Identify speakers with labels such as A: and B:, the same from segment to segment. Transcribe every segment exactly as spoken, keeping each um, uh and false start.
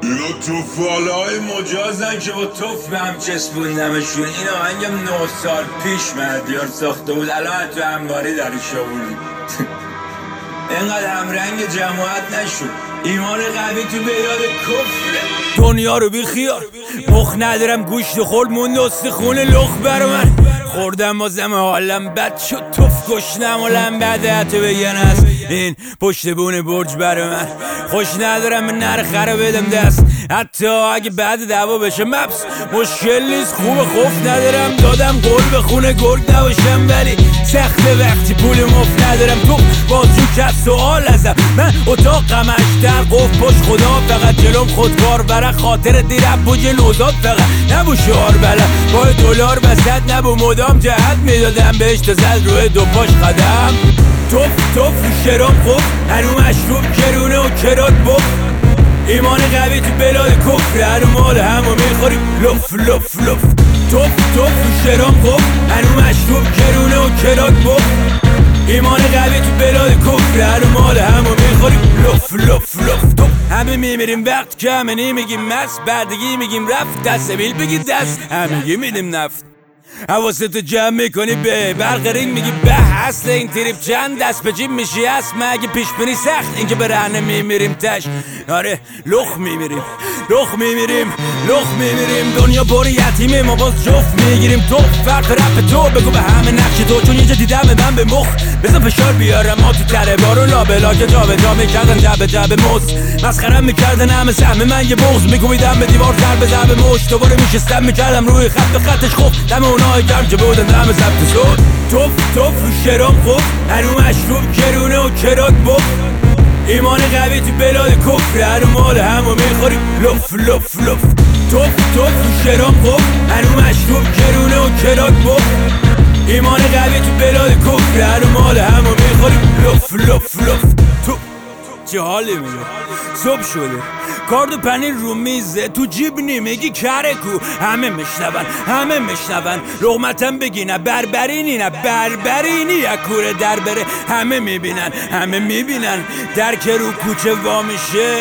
A: اینا توفالای مجازن که با توف به هم چسبوندمشون. این آهنگم نه سال پیش مهدیار ساخته بود، الان تو انباری درش آوردیم. اینقدر همرنگ جماعت نشد، ایمان قوی تو بیاد کفره.
B: دنیا رو بی خیار مخ ندارم، گوشت خورد موند استخون لخ بر من. خوردم بازم حالم بد شد، توف گشنم و لم بده حتی بگن است این پشت بون برج بر من. خوش ندارم نرخه رو بدم دست، حتی اگه بعد دعوا بشه مبس مشکل نیست. خوب خوف ندارم دادم قول به خونه گرگ نباشم، ولی سخته وقتی پول مفت ندارم. تو بازجو کس سوال ازم، من اتاقم اشتر قف پشت خدا فقط جلوم خودکار برای خاطر دیرم بوج نوزاد فقط نبو شعار بلد با دلار وسط نبو مدام جهت میدادم بهش تا زد روی دو پاش قدم. توف توف شراب خوب هنو مشروب کرونه و کرات بخ، ایمان قوی تو بلاد کفر هنو مال همو میخوریم لف لف لف. توف توف شراب خوب هنو مشروب کرونه و کرات بخ، ایمان قوی تو بلاد کفر هنو مال همو میخوریم لف لف لف. تو همه میمیریم وقت که همه نمیگیم مست، بعدگی میگیم رفت دست بیل بگی دست، همگی میدیم نفت. حواستو جمع میکنی به برق رینگ میگی به اصل این تریپ چند دست به جیب میشی هست. مگه پیش بینی سخت اینکه به رهنه میمیریم تش؟ آره لخ میمیریم لخ میمیریم لخ میمیریم. دنیا پر یتیمه ما باز جفت میگیریم. تو فرق رپ تو بگو به همه نقش تو، چون یه جا دیدم من به مخ بزن فشار بیارم. ما تو تره بارون لابلا که جا به جا میکردن جب جب موز مسخرم میکردن همه سهم من یه بغض میکوبیدم به دیوار تر به زب مشت دوباره میشستم میکردم روی خط و خطش خوب دم اونای گرم که بودن دم ضبط شد. توف توف شراب خوب هنو مشروب کرونه و کرات بخ، ایمان قوی تو بلاد کفر هنو مال همو میخوریم لف لف لف. توف توف شراب خوب هنو مشروب کرونه و کرات بخ، ایمان قوی تو بلاد کفر هنو مال همو میخوریم لف لف لف. تو چه حالی میگه صبح شده کارد و پنیر رو میزه تو جیب نمیگی کره کو، همه میشنون همه میشنون لغمتم بگی نه بربرینی نه بربرینی یک کوره در بره همه میبینن همه میبینن در که رو کوچه وا میشه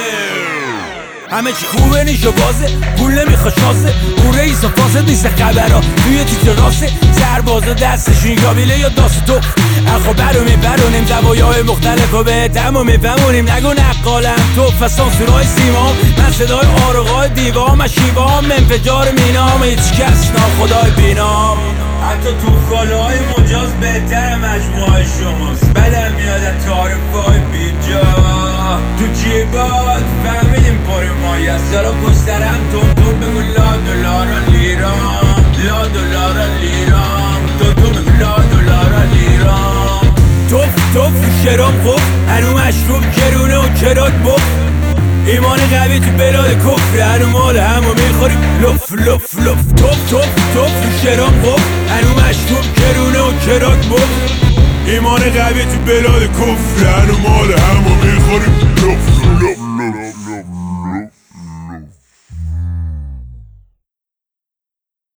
B: همه چی خوبه نیش و بازه پول نمیخواد شاسه او رئیس و فاسد نیست خبرها توی تیتر راسه سرباز و دستشون یابیله یا داست تو اخو برو میبرونیم زوایای مختلف و به تمو میفهمونیم. نگو نقالم تو فسان سورای سیمام من صدای آرقای دیوام و شیوام انفجار مینام هیچ کس ناخدای بینام.
A: حتی توفالای مجاز بهتر مجموعه شماست، بدم میاد تعارفای بیجا تو جیبات فهمیدیم پاری مایی است. سالا پسترم تون تون بگو لا دلارا لیرام لا دلارا لیرام تو تو بگو لا دلارا لیرام.
B: توف توف شراب خوب هنو مشروب کرونه و کرات بخ، ایمان قوی تو بلاد کفر هنو مال همو میخوریم لف لف لف. توف توف توف شراب خوب هنو مشروب کرونه و کرات بخ، ایمان قوی تو بلاد کفر هنو مال همو میخوریم لف لف لف.